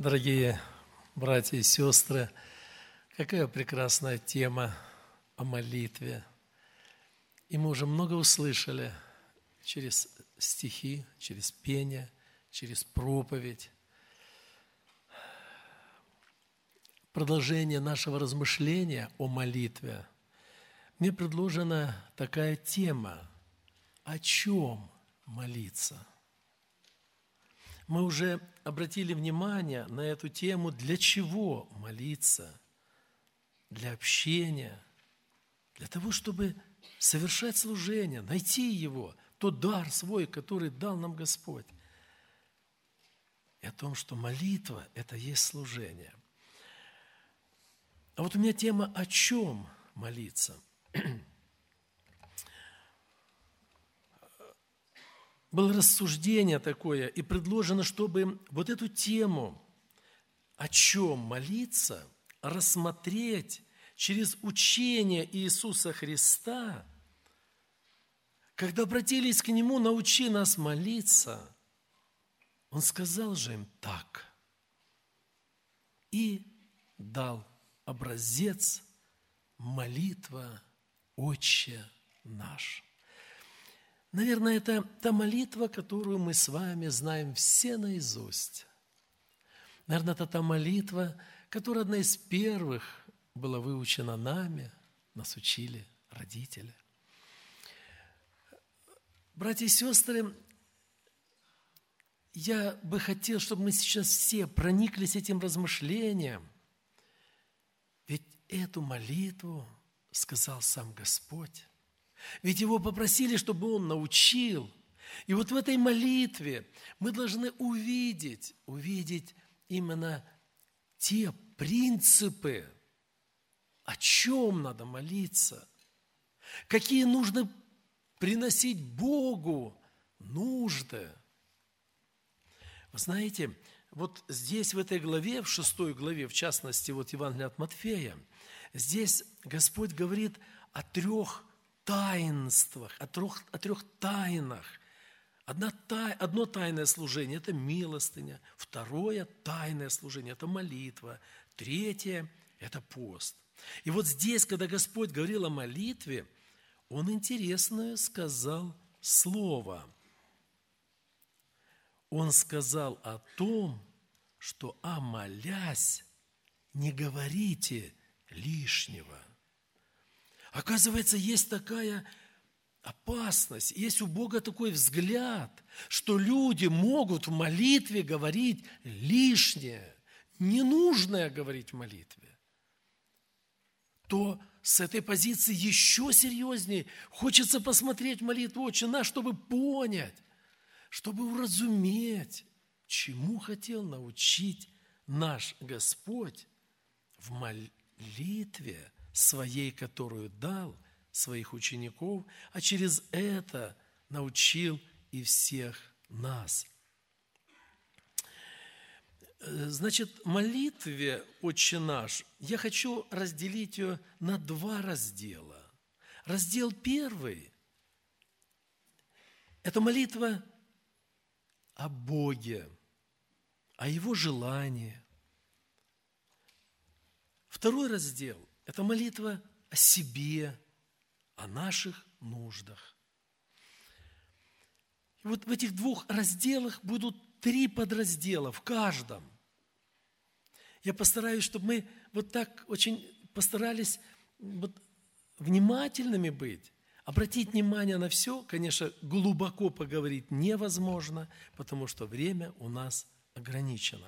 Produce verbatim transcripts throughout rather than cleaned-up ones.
Дорогие братья и сестры, какая прекрасная тема о молитве. И мы уже много услышали через стихи, через пение, через проповедь. Продолжение нашего размышления о молитве. Мне предложена такая тема: о чем молиться? Мы уже обратили внимание на эту тему, для чего молиться, для общения, для того, чтобы совершать служение, найти его, тот дар свой, который дал нам Господь. И о том, что молитва – это есть служение. А вот у меня тема: о чем молиться? Было рассуждение такое, и предложено, чтобы вот эту тему, о чем молиться, рассмотреть через учение Иисуса Христа. Когда обратились к Нему: научи нас молиться, Он сказал же им так и дал образец: молитва «Отче наш». Наверное, это та молитва, которую мы с вами знаем все наизусть. Наверное, это та молитва, которая одна из первых была выучена нами, нас учили родители. Братья и сестры, я бы хотел, чтобы мы сейчас все прониклись этим размышлением. Ведь эту молитву сказал сам Господь. Ведь Его попросили, чтобы Он научил. И вот в этой молитве мы должны увидеть, увидеть именно те принципы, о чем надо молиться, какие нужно приносить Богу нужды. Вы знаете, вот здесь, в этой главе, в шестой главе, в частности, вот Евангелие от Матфея, здесь Господь говорит о трех таинствах, о трех, о трех тайнах. Одна тай, одно тайное служение – это милостыня. Второе тайное служение – это молитва. Третье – это пост. И вот здесь, когда Господь говорил о молитве, Он интересное сказал слово. Он сказал о том, что, а молясь, не говорите лишнего. Оказывается, есть такая опасность, есть у Бога такой взгляд, что люди могут в молитве говорить лишнее, ненужное говорить в молитве. То с этой позиции еще серьезнее хочется посмотреть молитву «Отче наш», чтобы понять, чтобы уразуметь, чему хотел научить наш Господь в молитве своей, которую дал своих учеников, а через это научил и всех нас. Значит, молитве «Отче наш» я хочу разделить ее на два раздела. Раздел первый – это молитва о Боге, о Его желании. Второй раздел – это молитва о себе, о наших нуждах. И вот в этих двух разделах будут три подраздела в каждом. Я постараюсь, чтобы мы вот так очень постарались вот внимательными быть, обратить внимание на все. Конечно, глубоко поговорить невозможно, потому что время у нас ограничено.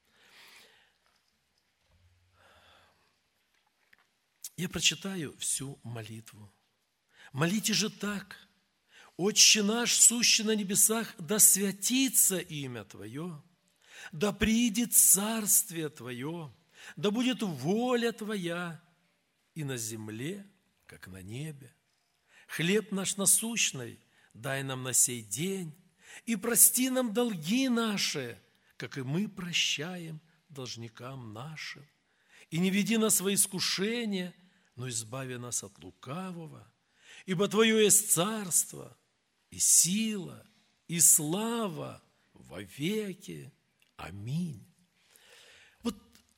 Я прочитаю всю молитву. «Молите же так: Отче наш, сущий на небесах, да святится имя Твое, да приидет царствие Твое, да будет воля Твоя и на земле, как на небе. Хлеб наш насущный дай нам на сей день, и прости нам долги наши, как и мы прощаем должникам нашим. И не веди нас во искушение, но избави нас от лукавого. Ибо Твое есть царство, и сила, и слава во веки. Аминь».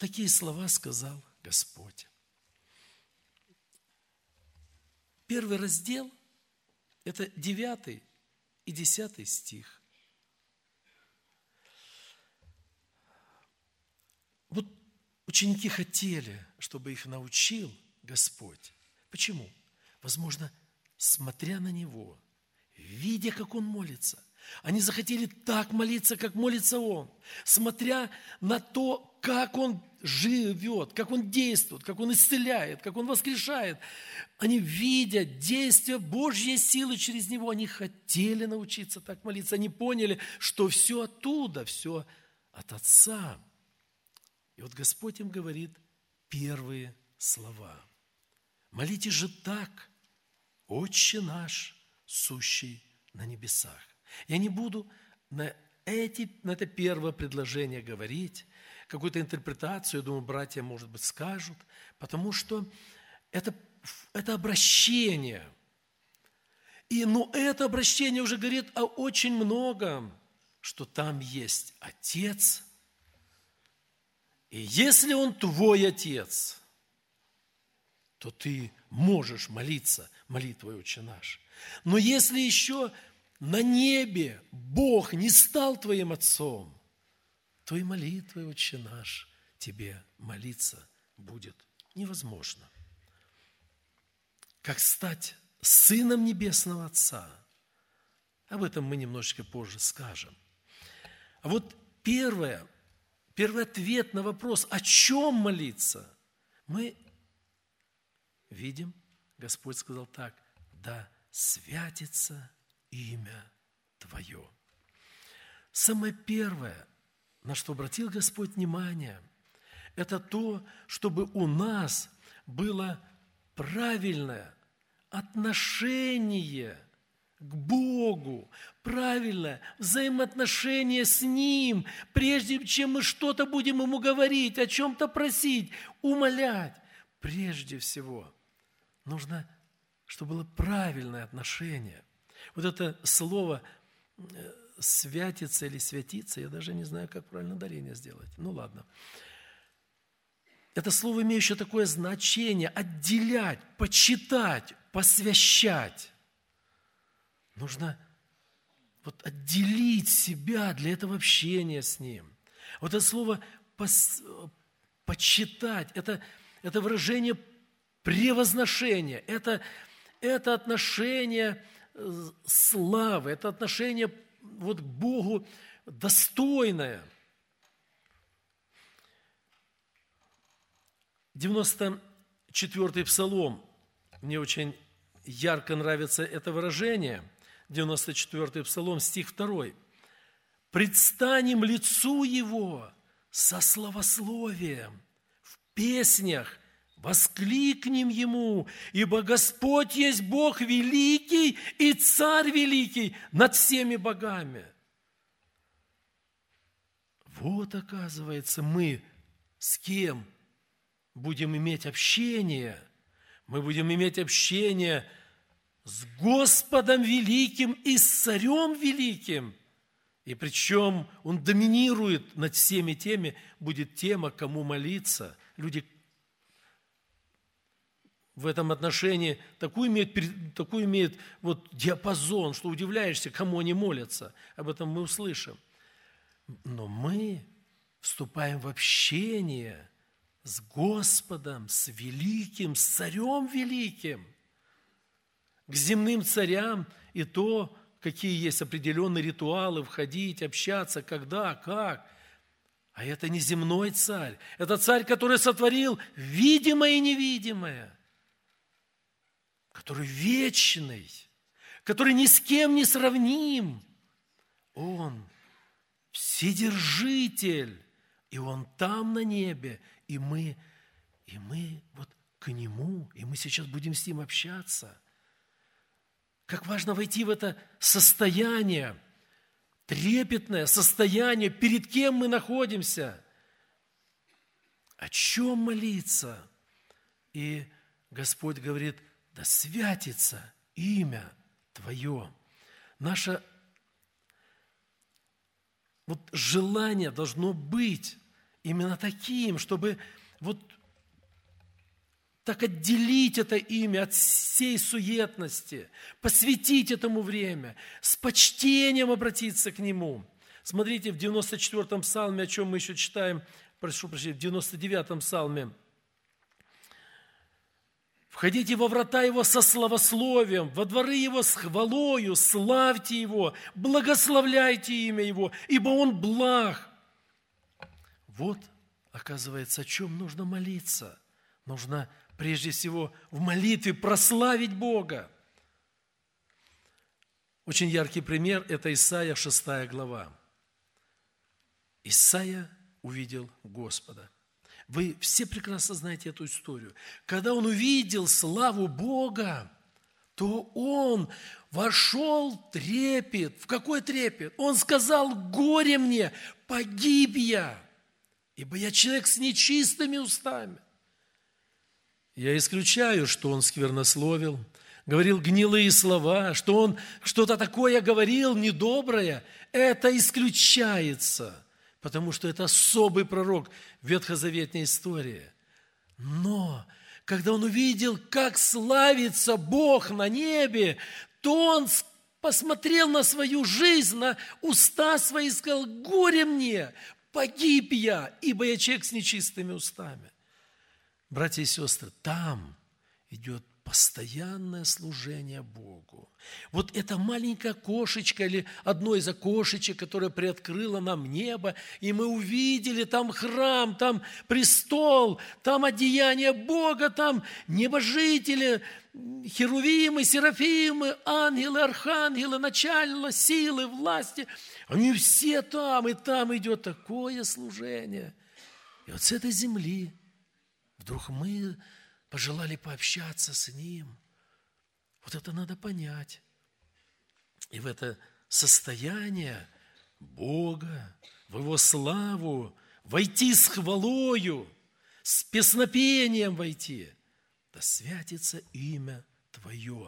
такие слова сказал Господь. Первый раздел – это девятый и десятый стих. Вот ученики хотели, чтобы их научил Господь. Почему? Возможно, смотря на Него, видя, как Он молится, они захотели так молиться, как молится Он, смотря на то, как Он живет, как Он действует, как Он исцеляет, как Он воскрешает. Они видят действие Божьей силы через Него. Они хотели научиться так молиться. Они поняли, что все оттуда, все от Отца. И вот Господь им говорит первые слова. «Молитесь же так, Отче наш, сущий на небесах». Я не буду на, эти, на это первое предложение говорить, какую-то интерпретацию, я думаю, братья, может быть, скажут, потому что это, это обращение. И, но это обращение уже говорит о очень многом, что там есть Отец. И если Он твой Отец, то ты можешь молиться молитвой «Отче наш». Но если еще на небе Бог не стал твоим Отцом, то и молитвой «Отче наш» тебе молиться будет невозможно. Как стать сыном Небесного Отца? Об этом мы немножечко позже скажем. А вот первое, первый ответ на вопрос, о чем молиться, мы видим, Господь сказал так: «Да святится имя Твое». Самое первое, на что обратил Господь внимание, это то, чтобы у нас было правильное отношение к Богу, правильное взаимоотношение с Ним, прежде чем мы что-то будем Ему говорить, о чем-то просить, умолять. Прежде всего нужно, чтобы было правильное отношение. Вот это слово «святится» или «святиться», я даже не знаю, как правильно ударение сделать. Ну, ладно. Это слово, имеющее такое значение – отделять, почитать, посвящать. Нужно вот отделить себя для этого общения с Ним. Вот это слово пос, «почитать» – это, это выражение превозношения, это, это отношение славы, это отношение вот к Богу достойное. девяносто четвёртый Псалом. Мне очень ярко нравится это выражение. девяносто четвёртый Псалом, стих второй. «Предстанем лицу Его со славословием, в песнях воскликнем Ему, ибо Господь есть Бог великий и Царь великий над всеми богами». Вот, оказывается, мы с кем будем иметь общение. Мы будем иметь общение с Господом великим и с Царем великим. И причем Он доминирует над всеми теми, будет тема, кому молиться. Люди в этом отношении такой имеют, такой имеют вот диапазон, что удивляешься, кому они молятся. Об этом мы услышим. Но мы вступаем в общение с Господом, с великим, с Царем великим. К земным царям и то, какие есть определенные ритуалы, входить, общаться, когда, как. А это не земной царь. Это царь, который сотворил видимое и невидимое, который вечный, который ни с кем не сравним. Он вседержитель, и Он там на небе, и мы, и мы вот к Нему, и мы сейчас будем с Ним общаться. Как важно войти в это состояние, трепетное состояние, перед кем мы находимся, о чем молиться. И Господь говорит: да святится имя Твое. Наше вот желание должно быть именно таким, чтобы вот так отделить это имя от всей суетности, посвятить этому время, с почтением обратиться к Нему. Смотрите, в девяносто четвёртом псалме, о чем мы еще читаем, прошу прощения, в девяносто девятом псалме. «Входите во врата Его со славословием, во дворы Его с хвалою, славьте Его, благословляйте имя Его, ибо Он благ». Вот, оказывается, о чем нужно молиться. Нужно прежде всего в молитве прославить Бога. Очень яркий пример – это Исайя, шестая глава. Исайя увидел Господа. Вы все прекрасно знаете эту историю. Когда он увидел славу Бога, то он вошел в трепет. В какой трепет? Он сказал: «Горе мне, погиб я, ибо я человек с нечистыми устами». Я исключаю, что он сквернословил, говорил гнилые слова, что он что-то такое говорил недоброе. Это исключается, потому что это особый пророк в ветхозаветной истории. Но когда он увидел, как славится Бог на небе, то он посмотрел на свою жизнь, на уста свои и сказал: «Горе мне, погиб я, ибо я человек с нечистыми устами». Братья и сестры, там идет постоянное служение Богу. Вот эта маленькая окошечко или одно из окошечек, которое приоткрыло нам небо, и мы увидели там храм, там престол, там одеяние Бога, там небожители, херувимы, серафимы, ангелы, архангелы, начальные силы, власти. Они все там, и там идет такое служение. И вот с этой земли вдруг мы пожелали пообщаться с Ним. Вот это надо понять. И в это состояние Бога, в Его славу, войти с хвалою, с песнопением войти. Да святится имя Твое.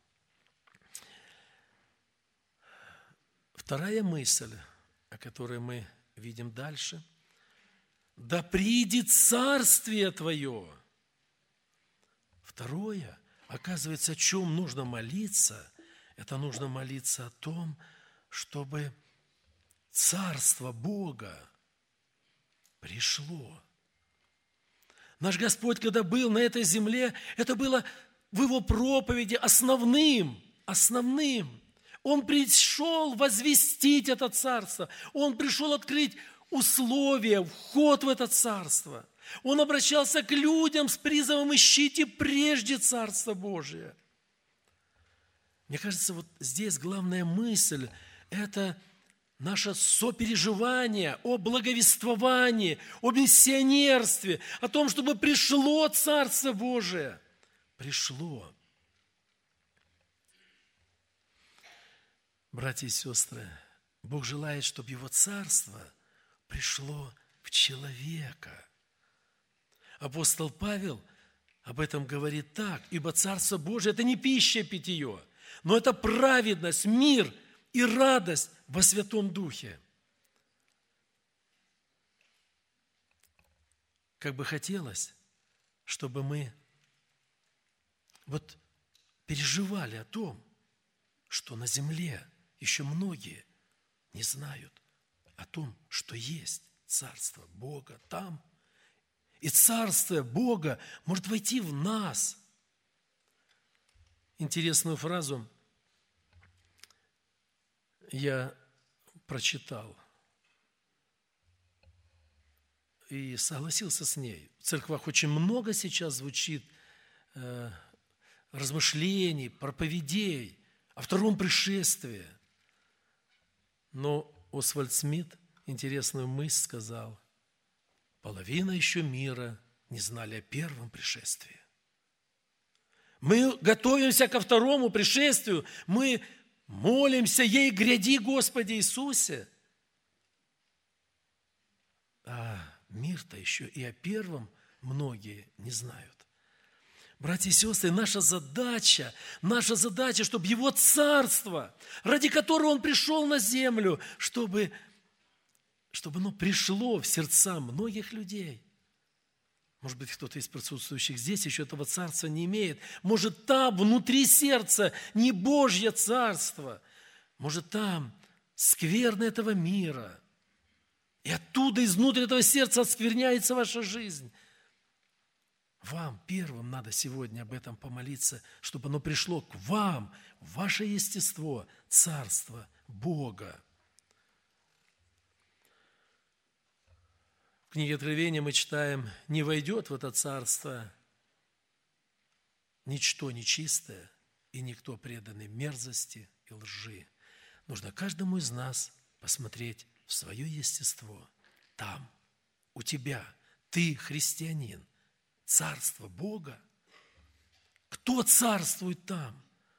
Вторая мысль, о которой мы видим дальше. Да придет царствие Твое. Второе, оказывается, о чем нужно молиться, это нужно молиться о том, чтобы царство Бога пришло. Наш Господь, когда был на этой земле, это было в Его проповеди основным, основным. Он пришел возвестить это царство, Он пришел открыть условия, вход в это царство. Он обращался к людям с призывом: ищите прежде Царство Божие. Мне кажется, вот здесь главная мысль – это наше сопереживание о благовествовании, о миссионерстве, о том, чтобы пришло Царство Божие. Пришло. Братья и сестры, Бог желает, чтобы Его Царство пришло в человека. Апостол Павел об этом говорит так: ибо Царство Божие – это не пища и питье, но это праведность, мир и радость во Святом Духе. Как бы хотелось, чтобы мы вот переживали о том, что на земле еще многие не знают о том, что есть Царство Бога там. И Царство Бога может войти в нас. Интересную фразу я прочитал и согласился с ней. В церквах очень много сейчас звучит э, размышлений, проповедей о втором пришествии. Но Освальд Смит интересную мысль сказал: половина еще мира не знали о первом пришествии. Мы готовимся ко второму пришествию, мы молимся: ей гряди, Господи Иисусе. А мир-то еще и о первом многие не знают. Братья и сестры, наша задача, наша задача, чтобы Его Царство, ради которого Он пришел на землю, чтобы, чтобы оно пришло в сердца многих людей. Может быть, кто-то из присутствующих здесь еще этого царства не имеет. Может, там, внутри сердца, не Божье царство. Может, там скверны этого мира. И оттуда, изнутри этого сердца оскверняется ваша жизнь. Вам первым надо сегодня об этом помолиться, чтобы оно пришло к вам, в ваше естество, царство Бога. В книге Откровения мы читаем: «Не войдет в это царство ничто нечистое и никто преданный мерзости и лжи». Нужно каждому из нас посмотреть в свое естество. Там, у тебя, ты христианин, царство Бога. Кто царствует там?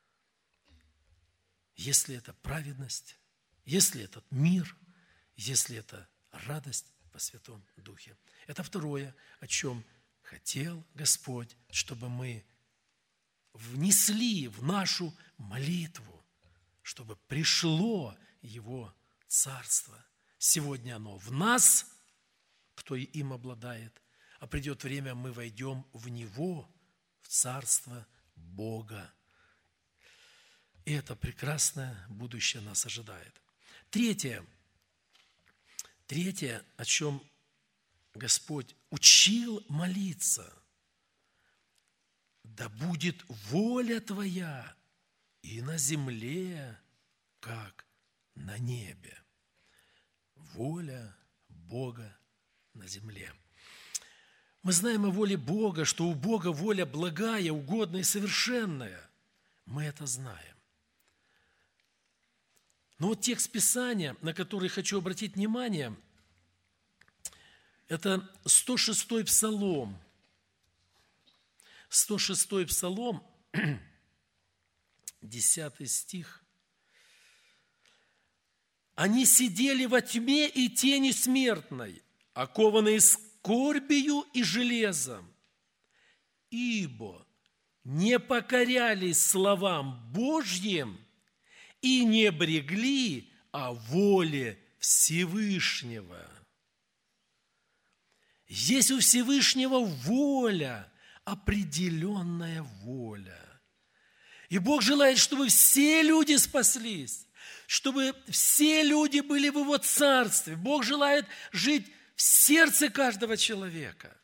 Если это праведность, если это мир, если это радость во Святом Духе. Это второе, о чем хотел Господь, чтобы мы внесли в нашу молитву, чтобы пришло Его Царство. Сегодня оно в нас, кто им обладает, а придет время, мы войдем в Него, в Царство Бога. И это прекрасное будущее нас ожидает. Третье, третье, о чем Господь учил молиться: да будет воля Твоя и на земле, как на небе. Воля Бога на земле. Мы знаем о воле Бога, что у Бога воля благая, угодная и совершенная. Мы это знаем. Но вот текст Писания, на который хочу обратить внимание, это сто шестой Псалом. сто шестой Псалом, десятый стих. «Они сидели во тьме и тени смертной, окованные скорбию и железом, ибо не покорялись словам Божьим и не брегли о воле Всевышнего». Есть у Всевышнего воля, определенная воля. И Бог желает, чтобы все люди спаслись, чтобы все люди были в Его Царстве. Бог желает жить в сердце каждого человека.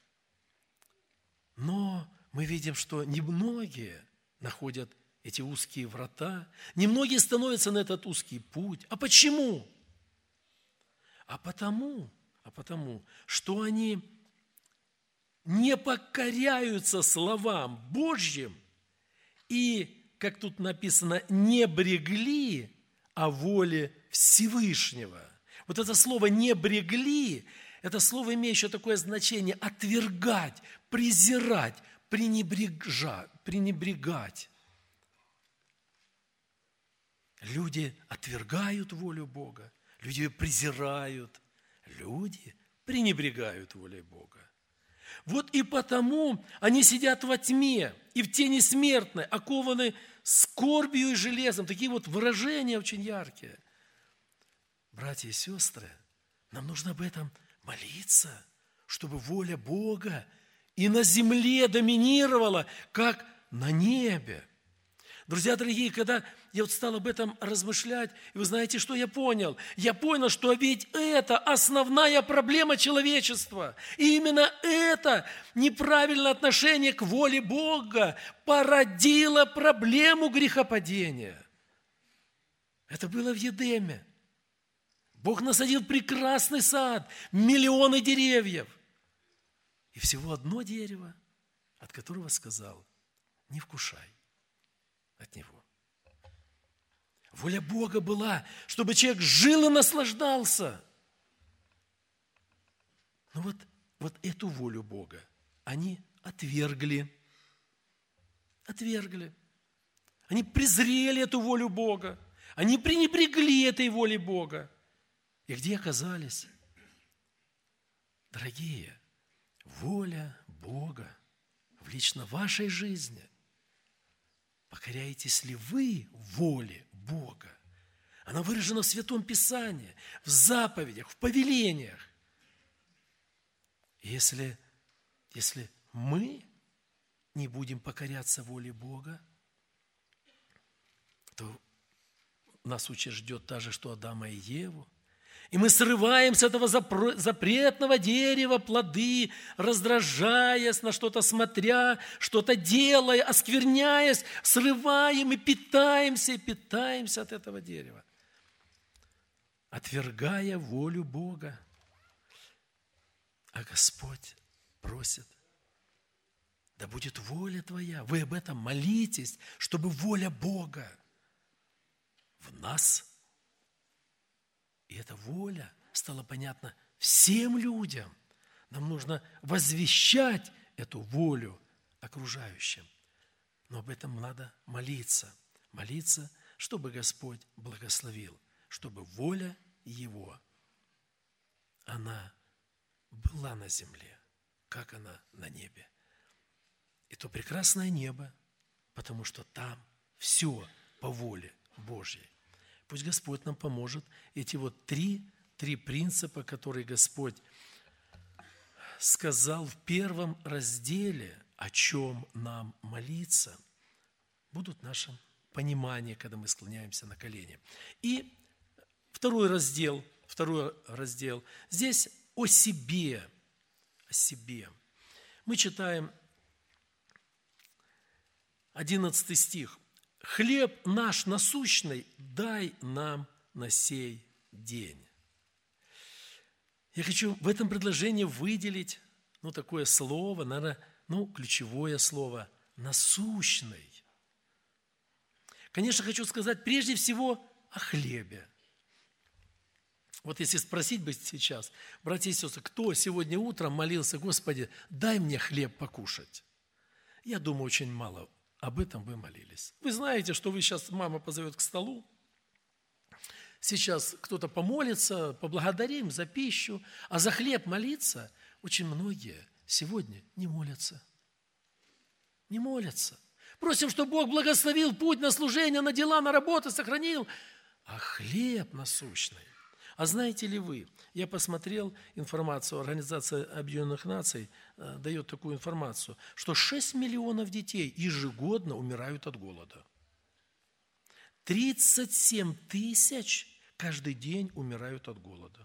Но мы видим, что немногие находят эти узкие врата, немногие становятся на этот узкий путь. А почему? А потому, а потому, что они не покоряются словам Божьим и, как тут написано, не брегли о воле Всевышнего. Вот это слово «не брегли», это слово, имеющее такое значение: отвергать, презирать, пренебрежать, пренебрегать. Люди отвергают волю Бога, люди ее презирают, люди пренебрегают волей Бога. Вот и потому они сидят во тьме и в тени смертной, окованы скорбью и железом. Такие вот выражения очень яркие. Братья и сестры, нам нужно об этом молиться, чтобы воля Бога и на земле доминировала, как на небе. Друзья дорогие, когда я вот стал об этом размышлять, и вы знаете, что я понял? Я понял, что ведь это основная проблема человечества. И именно это неправильное отношение к воле Бога породило проблему грехопадения. Это было в Едеме. Бог насадил прекрасный сад, миллионы деревьев. И всего одно дерево, от которого сказал: не вкушай от него. Воля Бога была, чтобы человек жил и наслаждался. Но вот, вот эту волю Бога они отвергли. Отвергли. Они презрели эту волю Бога. Они пренебрегли этой волей Бога. И где оказались? Дорогие, воля Бога в лично вашей жизни. Покоряетесь ли вы воле Бога? Она выражена в Святом Писании, в заповедях, в повелениях. Если, если мы не будем покоряться воле Бога, то нас участь ждет та же, что Адама и Еву. И мы срываем с этого запретного дерева плоды, раздражаясь, на что-то смотря, что-то делая, оскверняясь, срываем и питаемся, и питаемся от этого дерева, отвергая волю Бога. А Господь просит: да будет воля Твоя. Вы об этом молитесь, чтобы воля Бога в нас. И эта воля стала понятна всем людям. Нам нужно возвещать эту волю окружающим. Но об этом надо молиться. Молиться, чтобы Господь благословил, чтобы воля Его, она была на земле, как она на небе. И то прекрасное небо, потому что там все по воле Божьей. Пусть Господь нам поможет эти вот три, три принципа, которые Господь сказал в первом разделе, о чем нам молиться, будут в нашем понимании, когда мы склоняемся на колени. И второй раздел, второй раздел, здесь о себе, о себе. Мы читаем одиннадцатый стих. «Хлеб наш насущный дай нам на сей день». Я хочу в этом предложении выделить, ну, такое слово, наверное, ну, ключевое слово «насущный». Конечно, хочу сказать прежде всего о хлебе. Вот если спросить бы сейчас, братья и сестры, кто сегодня утром молился: «Господи, дай мне хлеб покушать», я думаю, очень мало об этом вы молились. Вы знаете, что вы сейчас, мама позовет к столу, сейчас кто-то помолится, поблагодарим за пищу, а за хлеб молиться очень многие сегодня не молятся. Не молятся. Просим, чтобы Бог благословил путь на служение, на дела, на работу, сохранил. А хлеб насущный. А знаете ли вы, я посмотрел информацию, Организация Объединенных Наций э, дает такую информацию, что шесть миллионов детей ежегодно умирают от голода. тридцать семь тысяч каждый день умирают от голода.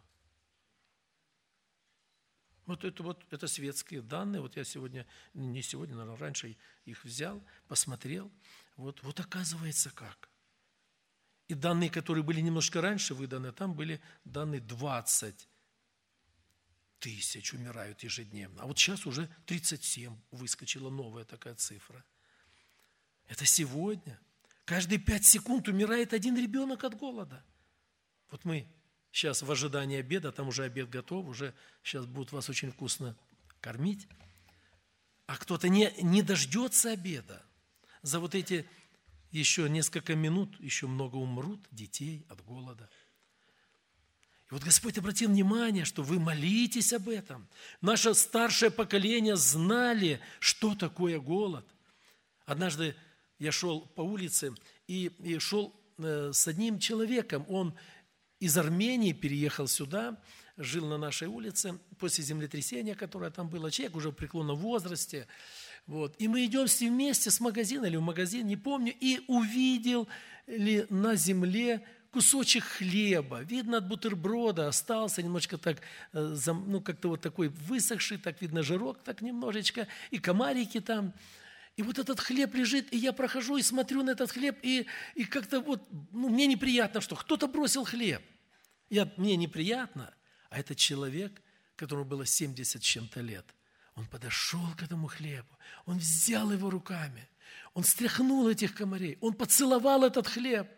Вот это, вот, это светские данные. Вот я сегодня, не сегодня, наверное, раньше их взял, посмотрел. Вот, вот оказывается как. И данные, которые были немножко раньше выданы, там были данные двадцать тысяч умирают ежедневно. А вот сейчас уже тридцать семь выскочила новая такая цифра. Это сегодня. Каждые пять секунд умирает один ребенок от голода. Вот мы сейчас в ожидании обеда, там уже обед готов, уже сейчас будут вас очень вкусно кормить. А кто-то не, не дождется обеда. За вот эти еще несколько минут, еще много умрут детей от голода. И вот Господь обратил внимание, что вы молитесь об этом. Наше старшее поколение знали, что такое голод. Однажды я шел по улице и, и шел э, с одним человеком. Он из Армении переехал сюда, жил на нашей улице после землетрясения, которое там было. Человек уже в преклонном возрасте. Вот. И мы идем с ним вместе с магазина или в магазин, не помню, и увидел ли на земле кусочек хлеба. Видно, от бутерброда остался немножко так, ну, как-то вот такой высохший, так видно, жирок так немножечко, и комарики там. И вот этот хлеб лежит, и я прохожу и смотрю на этот хлеб, и, и как-то вот, ну, мне неприятно, что кто-то бросил хлеб. Я, мне неприятно, а этот человек, которому было семьдесят с чем-то лет, он подошел к этому хлебу, он взял его руками, он стряхнул этих комарей, он поцеловал этот хлеб,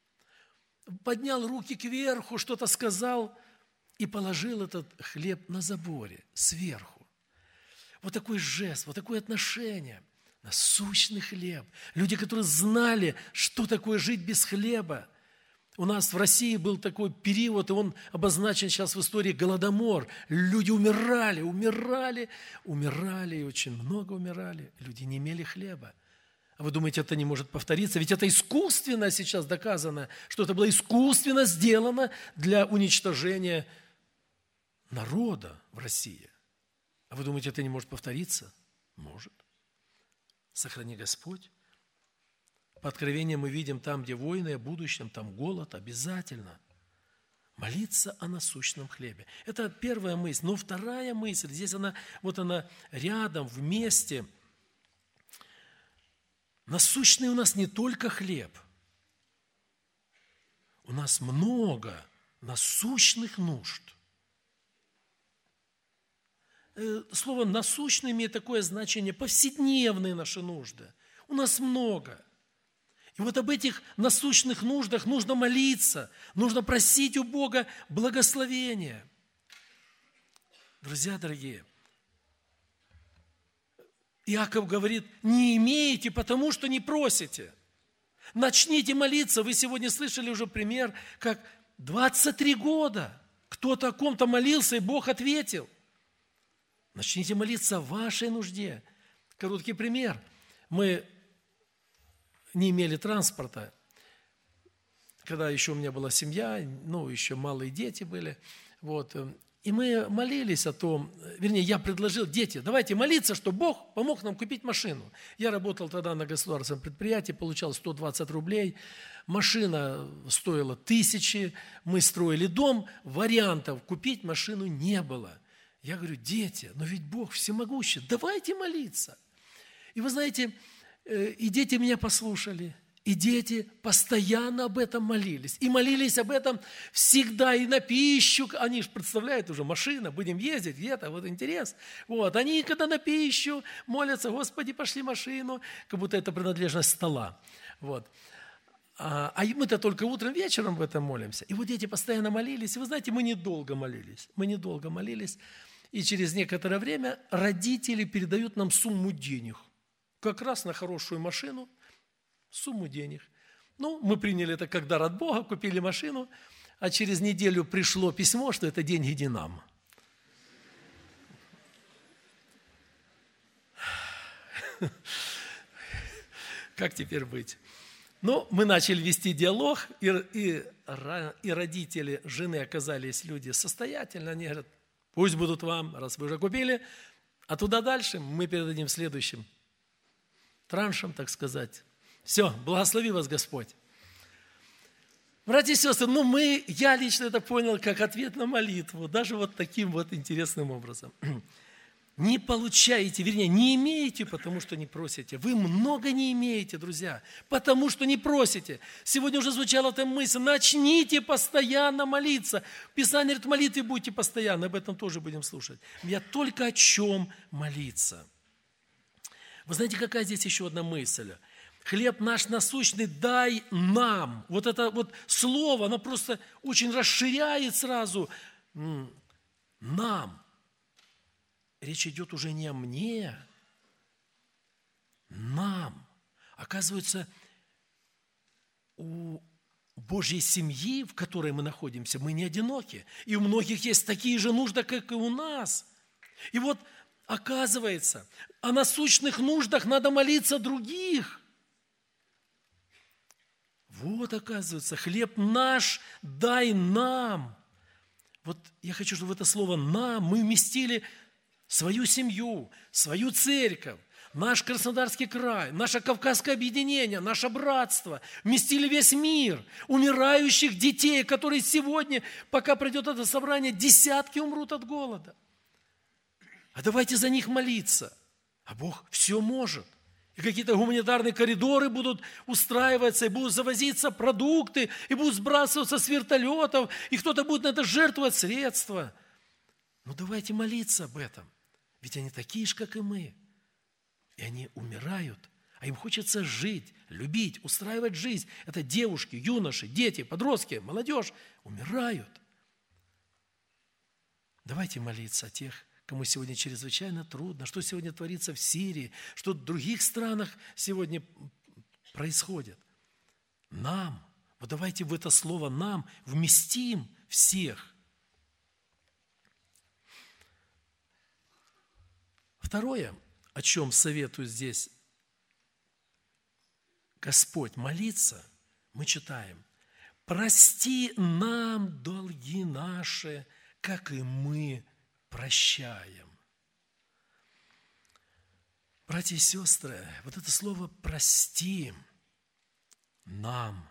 поднял руки кверху, что-то сказал и положил этот хлеб на заборе сверху. Вот такой жест, вот такое отношение. Насущный хлеб. Люди, которые знали, что такое жить без хлеба. У нас в России был такой период, и он обозначен сейчас в истории, голодомор. Люди умирали, умирали, умирали, и очень много умирали. Люди не имели хлеба. А вы думаете, это не может повториться? Ведь это искусственно сейчас доказано, что это было искусственно сделано для уничтожения народа в России. А вы думаете, это не может повториться? Может. Сохрани Господь. По Откровению мы видим, там, где войны о будущем, там голод, обязательно. Молиться о насущном хлебе. Это первая мысль. Но вторая мысль, здесь она, вот она рядом, вместе. Насущный у нас не только хлеб. У нас много насущных нужд. Слово «насущный» имеет такое значение, повседневные наши нужды. У нас много. И вот об этих насущных нуждах нужно молиться, нужно просить у Бога благословения. Друзья дорогие, Иаков говорит, не имеете, потому что не просите. Начните молиться. Вы сегодня слышали уже пример, как двадцать три года кто-то о ком-то молился, и Бог ответил. Начните молиться о вашей нужде. Короткий пример. Мы не имели транспорта, когда еще у меня была семья, ну, еще малые дети были, вот, и мы молились о том, вернее, я предложил, дети, давайте молиться, чтобы Бог помог нам купить машину. Я работал тогда на государственном предприятии, получал сто двадцать рублей, машина стоила тысячи, мы строили дом, вариантов купить машину не было. Я говорю, дети, но ведь Бог всемогущий, давайте молиться. И вы знаете, и дети меня послушали, и дети постоянно об этом молились. И молились об этом всегда, и на пищу. Они же представляют уже, машина, будем ездить где-то, вот интерес. Вот. Они, когда на пищу молятся, Господи, пошли машину, как будто это принадлежность стола. Вот. А, а мы-то только утром, вечером в этом молимся. И вот дети постоянно молились. И вы знаете, мы недолго молились. Мы недолго молились. И через некоторое время родители передают нам сумму денег. Как раз на хорошую машину, сумму денег. Ну, мы приняли это как дар от Бога, купили машину, а через неделю пришло письмо, что это деньги не нам. Как теперь быть? Ну, мы начали вести диалог, и, и, и родители жены оказались люди состоятельные. Они говорят, пусть будут вам, раз вы уже купили, а туда дальше мы передадим следующим траншем, так сказать. Все, благослови вас Господь. Братья и сестры, ну мы, я лично это понял как ответ на молитву, даже вот таким вот интересным образом. Не получаете, вернее, не имеете, потому что не просите. Вы много не имеете, друзья, потому что не просите. Сегодня уже звучала эта мысль, начните постоянно молиться. Писание говорит, молитве будьте постоянно, об этом тоже будем слушать. Я только о чем молиться. Вы знаете, какая здесь еще одна мысль? Хлеб наш насущный дай нам. Вот это вот слово, оно просто очень расширяет сразу. Нам. Речь идет уже не о мне. Нам. Оказывается, у Божьей семьи, в которой мы находимся, мы не одиноки. И у многих есть такие же нужды, как и у нас. И вот оказывается, о насущных нуждах надо молиться других. Вот, оказывается, хлеб наш дай нам. Вот я хочу, чтобы в это слово «нам» мы вместили свою семью, свою церковь, наш Краснодарский край, наше Кавказское объединение, наше братство, вместили весь мир, умирающих детей, которые сегодня, пока пройдет это собрание, десятки умрут от голода. А давайте за них молиться. А Бог все может. И какие-то гуманитарные коридоры будут устраиваться, и будут завозиться продукты, и будут сбрасываться с вертолетов, и кто-то будет на это жертвовать средства. Ну давайте молиться об этом. Ведь они такие же, как и мы. И они умирают, а им хочется жить, любить, устраивать жизнь. Это девушки, юноши, дети, подростки, молодежь умирают. Давайте молиться о тех, кому сегодня чрезвычайно трудно, что сегодня творится в Сирии, что в других странах сегодня происходит. Нам, вот давайте в это слово «нам» вместим всех. Второе, о чем советую здесь Господь молиться, мы читаем: «Прости нам долги наши, как и мы прощаем». Братья и сестры, вот это слово «прости нам».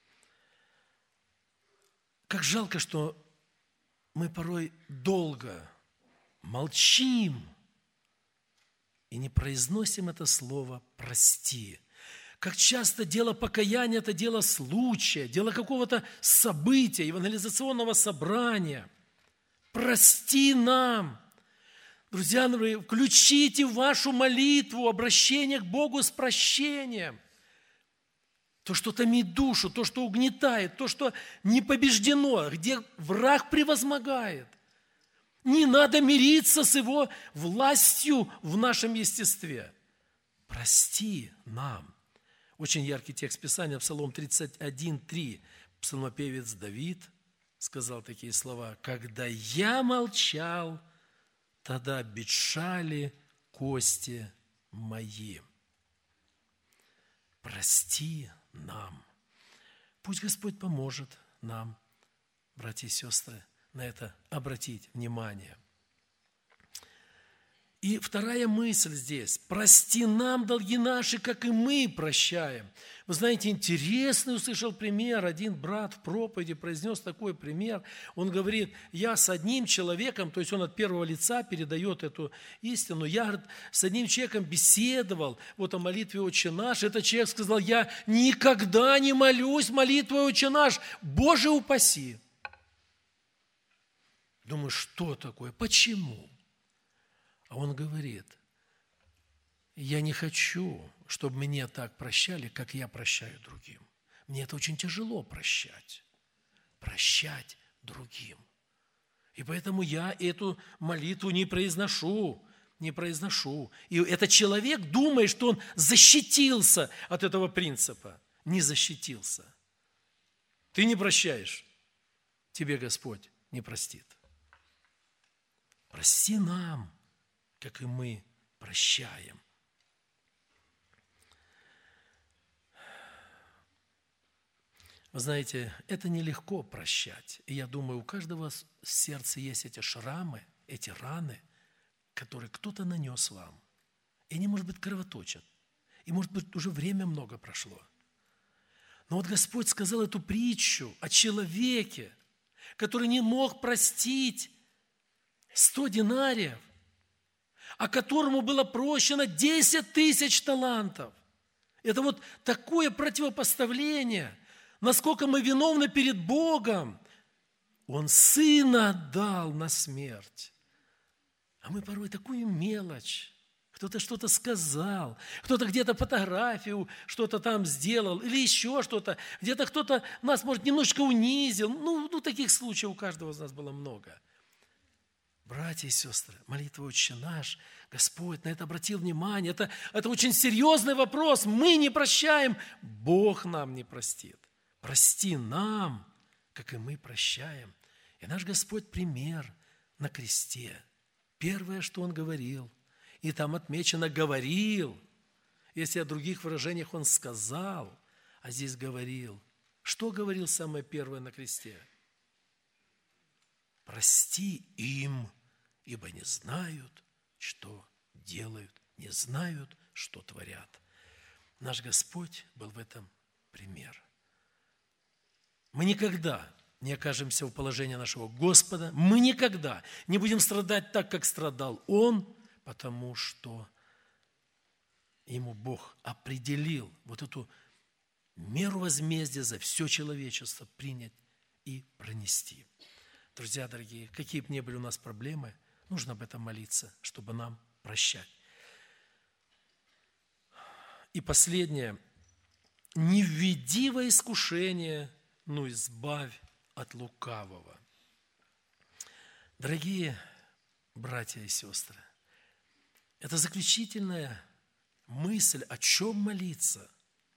Как жалко, что мы порой долго молчим и не произносим это слово «прости». Как часто дело покаяния – это дело случая, дело какого-то события, евангелизационного собрания. Прости нам. Друзья мои, включите в вашу молитву обращение к Богу с прощением. То, что томит душу, то, что угнетает, то, что не побеждено, где враг превозмогает. Не надо мириться с его властью в нашем естестве. Прости нам. Очень яркий текст Писания, Псалом тридцать один, три. Псалмопевец Давид сказал такие слова: «Когда я молчал, тогда обветшали кости мои». Прости нам. Пусть Господь поможет нам, братья и сестры, на это обратить внимание. И вторая мысль здесь: прости нам долги наши, как и мы прощаем. Вы знаете, интересный услышал пример. Один брат в проповеди произнес такой пример. Он говорит: я с одним человеком, то есть он от первого лица передает эту истину, я, говорит, с одним человеком беседовал вот о молитве «Отче наш». Этот человек сказал: я никогда не молюсь молитвой «Отче наш», Боже упаси. Думаю, что такое? Почему? А он говорит: я не хочу, чтобы меня так прощали, как я прощаю другим. Мне это очень тяжело прощать. Прощать другим. И поэтому я эту молитву не произношу, не произношу. И этот человек думает, что он защитился от этого принципа. Не защитился. Ты не прощаешь, тебе Господь не простит. Прости нам, как и мы прощаем. Вы знаете, это нелегко прощать. И я думаю, у каждого в сердце есть эти шрамы, эти раны, которые кто-то нанес вам. И они, может быть, кровоточат. И, может быть, уже время много прошло. Но вот Господь сказал эту притчу о человеке, который не мог простить сто динариев, а которому было прощено десять тысяч талантов. Это вот такое противопоставление, насколько мы виновны перед Богом. Он сына отдал на смерть. А мы порой такую мелочь. Кто-то что-то сказал, кто-то где-то фотографию что-то там сделал, или еще что-то. Где-то кто-то нас, может, немножечко унизил. Ну, ну, таких случаев у каждого из нас было много. Братья и сестры, молитва «Отче наш», Господь на это обратил внимание. Это, это очень серьезный вопрос. Мы не прощаем, Бог нам не простит. Прости нам, как и мы прощаем. И наш Господь пример на кресте. Первое, что Он говорил, и там отмечено «говорил». Если о других выражениях Он сказал, а здесь говорил. Что говорил самое первое на кресте? Прости им, ибо не знают, что делают, не знают, что творят. Наш Господь был в этом пример. Мы никогда не окажемся в положении нашего Господа, мы никогда не будем страдать так, как страдал Он, потому что Ему Бог определил вот эту меру возмездия за все человечество принять и пронести. Друзья дорогие, какие бы ни были у нас проблемы, нужно об этом молиться, чтобы нам прощать. И последнее. Не введи во искушение, но избавь от лукавого. Дорогие братья и сестры, это заключительная мысль, о чем молиться.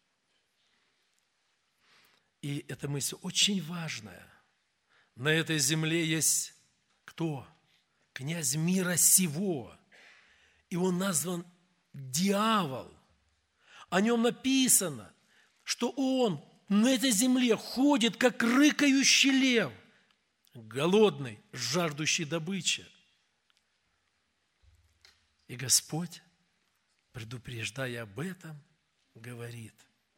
И эта мысль очень важная. На этой земле есть кто? Князь мира сего. И он назван дьявол. О нем написано: что Он на этой земле ходит, как рыкающий лев, голодный, жаждущий добычи. И Господь, предупреждая об этом, говорит: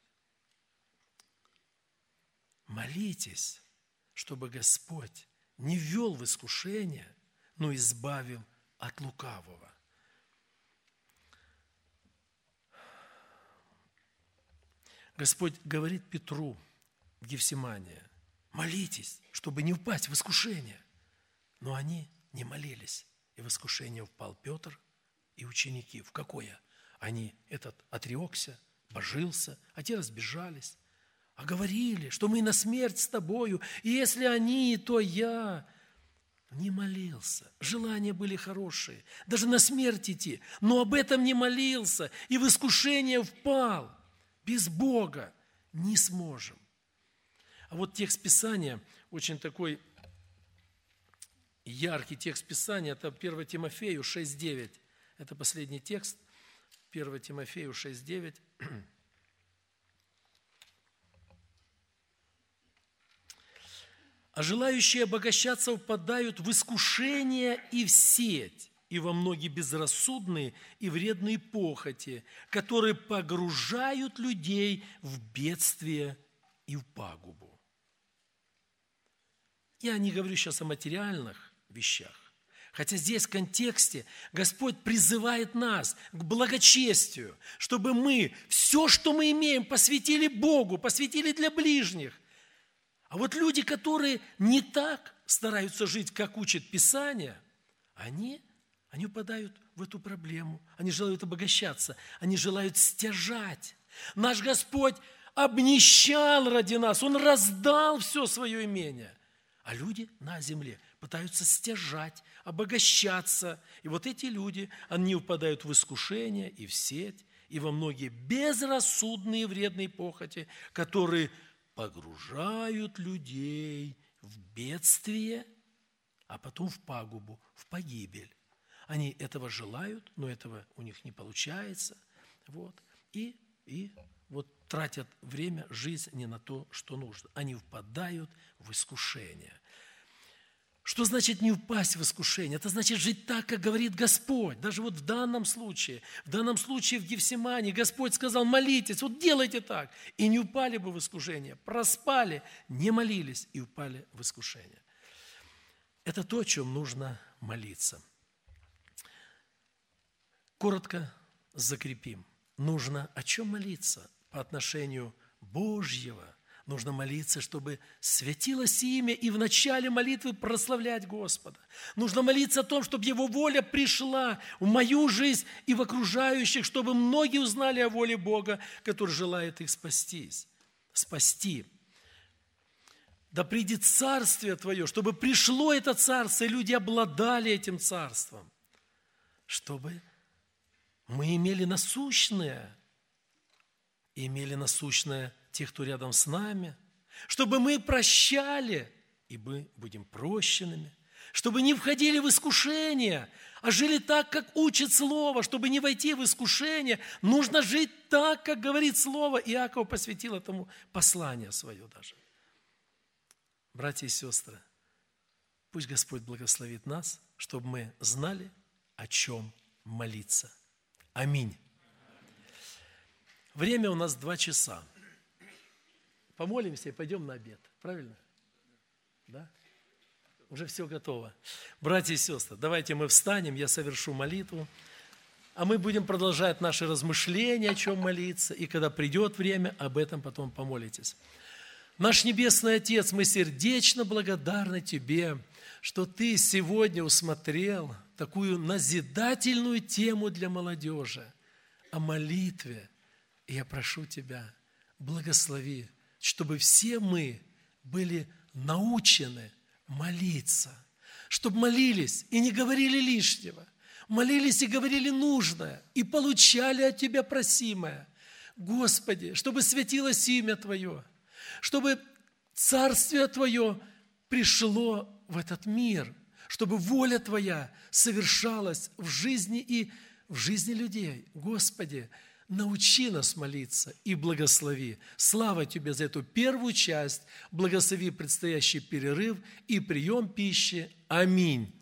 молитесь, чтобы Господь не ввел в искушение, но избавил от лукавого. Господь говорит Петру в Гефсимании: молитесь, чтобы не упасть в искушение. Но они не молились, и в искушение упал Петр и ученики. В какое? Они, этот отрекся, божился, а те разбежались. А говорили, что мы на смерть с тобою, и если они, то я. Не молился. Желания были хорошие, даже на смерть идти, но об этом не молился, и в искушение впал. Без Бога не сможем. А вот текст Писания, очень такой яркий текст Писания, это первое Тимофею шесть девять. Это последний текст, первое Тимофею шесть девять. А желающие обогащаться впадают в искушение и в сеть, и во многие безрассудные и вредные похоти, которые погружают людей в бедствие и в пагубу. Я не говорю сейчас о материальных вещах, хотя здесь в контексте Господь призывает нас к благочестию, чтобы мы все, что мы имеем, посвятили Богу, посвятили для ближних. А вот люди, которые не так стараются жить, как учит Писание, они, они упадают в эту проблему. Они желают обогащаться, они желают стяжать. Наш Господь обнищал ради нас, Он раздал все свое имение. А люди на земле пытаются стяжать, обогащаться. И вот эти люди, они упадают в искушение и в сеть, и во многие безрассудные вредные похоти, которые погружают людей в бедствие, а потом в пагубу, в погибель. Они этого желают, но этого у них не получается. Вот. И, и вот тратят время, жизнь не на то, что нужно. Они впадают в искушение. Что значит не упасть в искушение? Это значит жить так, как говорит Господь. Даже вот в данном случае, в данном случае в Гефсимании Господь сказал: молитесь, вот делайте так. И не упали бы в искушение. Проспали, не молились и упали в искушение. Это то, о чем нужно молиться. Коротко закрепим. Нужно о чем молиться по отношению Божьего. Нужно молиться, чтобы святилось имя, и в начале молитвы прославлять Господа. Нужно молиться о том, чтобы Его воля пришла в мою жизнь и в окружающих, чтобы многие узнали о воле Бога, который желает их спастись, спасти. Да придет царствие Твое, чтобы пришло это царство, и люди обладали этим царством, чтобы мы имели насущное, и имели насущное тех, кто рядом с нами, чтобы мы прощали, и мы будем прощенными, чтобы не входили в искушение, а жили так, как учит Слово. Чтобы не войти в искушение, нужно жить так, как говорит Слово. Иаков посвятил этому послание свое даже. Братья и сестры, пусть Господь благословит нас, чтобы мы знали, о чем молиться. Аминь. Время у нас два часа. Помолимся и пойдем на обед. Правильно? Да? Уже все готово. Братья и сестры, давайте мы встанем, я совершу молитву, а мы будем продолжать наши размышления, о чем молиться, и когда придет время, об этом потом помолитесь. Наш Небесный Отец, мы сердечно благодарны Тебе, что Ты сегодня усмотрел такую назидательную тему для молодежи о молитве. И я прошу Тебя, благослови, чтобы все мы были научены молиться, чтобы молились и не говорили лишнего, молились и говорили нужное, и получали от Тебя просимое. Господи, чтобы светилось имя Твое, чтобы Царствие Твое пришло в этот мир, чтобы воля Твоя совершалась в жизни и в жизни людей. Господи, научи нас молиться и благослови. Слава Тебе за эту первую часть. Благослови предстоящий перерыв и прием пищи. Аминь.